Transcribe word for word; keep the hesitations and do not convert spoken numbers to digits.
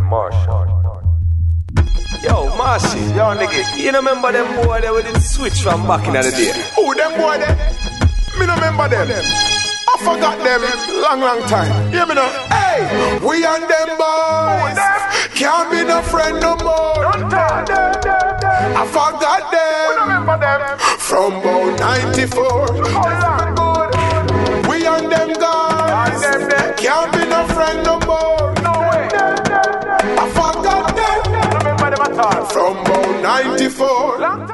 Marshall. Yo, Marcy, yo nigga, you know remember them boy there with the switch from back in the day? Who them boy there? Me no remember them. I forgot them long, long time. Hear me now? Hey, we and them boys can't be no friend no more. I forgot them. We remember them from about ninety-four. We and them guys can't be no friend no more. No way. I forgot them. Remember them at all from about ninety-four.